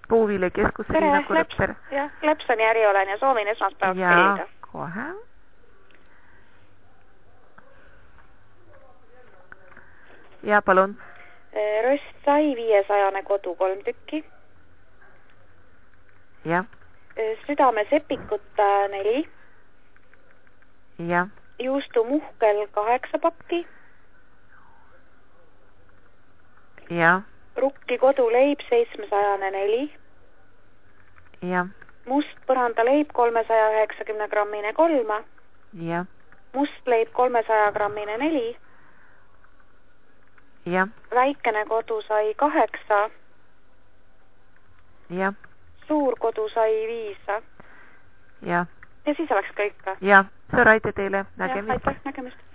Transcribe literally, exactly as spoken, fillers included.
Puuviljakeskus Riina Kurepere. Jah, Lepsoni äri olen ja soovin esmaspäevaks ja helida. kohe. Ja palun. Röst sai viiesajane kodu kolm tükki. Ja. Südame sepikut neli. Ja. Juustu muhkel kaheksa pakki. Ja. Rukki koduleib seitsmesajane neli. Ja. Must põranda leib kolmesaja üheksakümne grammine kolma. Ja. Must leib kolmesaja grammine neli. Ja. Väikene kodu sai kaheksa. Ja. Suur kodu sai viis. Ja. Ja siis oleks kõik. Ja, suur aitäh teile. Nägemist. Ja, aitäh, nägemist.